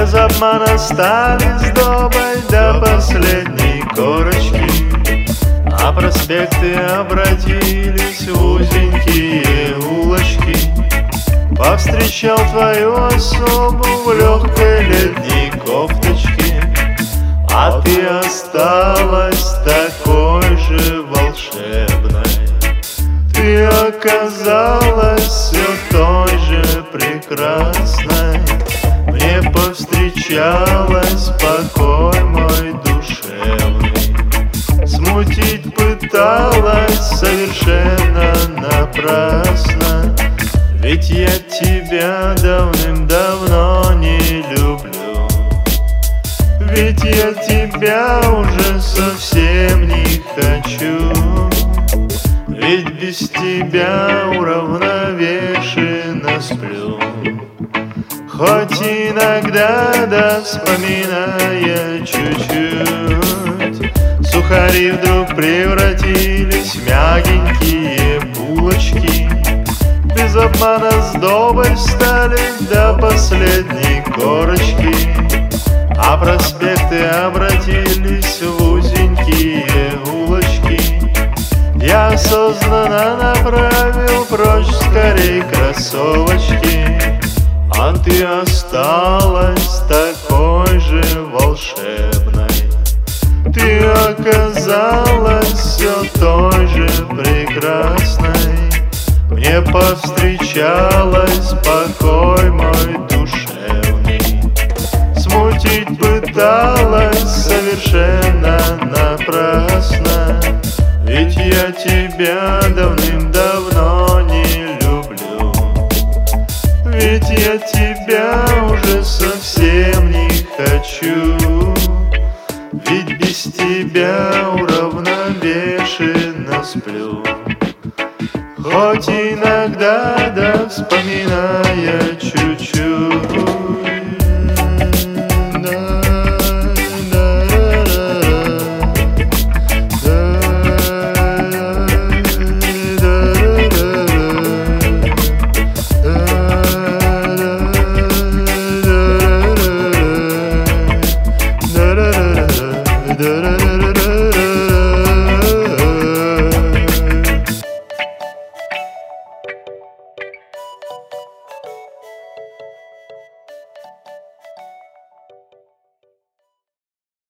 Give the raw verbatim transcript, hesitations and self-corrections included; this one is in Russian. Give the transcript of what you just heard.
без обмана стали сдобой до последней корочки, а проспекты обратились в узенькие улочки. Повстречал твою особу в легкой летней кофточке, а ты осталась такой же волшебной. Ты оказалась все той же прекрасной. Мне повстречалась покой мой душевный. Смутить пыталась совершенно напрасно, ведь я тебя давным-давно не люблю. Ведь я тебя уже совсем не хочу. Ведь без тебя уравновешенно сплю. Хоть иногда, да вспоминая чуть-чуть, сухари вдруг превратились в мягенькие булочки. Без обмана сдобой стали до последней корочки, а проспекты обратились в узенькие улочки. Я осознанно направил прочь скорей кроссовочки, а ты осталась такой же волшебной. Ты оказалась все той же прекрасной. Мне повстречалась покой мой душевный. Смутить пыталась совершенно напрасно, ведь я тебя давным-давно не люблю. Ведь я тебя уже совсем не хочу. Ведь без тебя уравновешенно сплю. Хоть иногда, да вспоминая чуть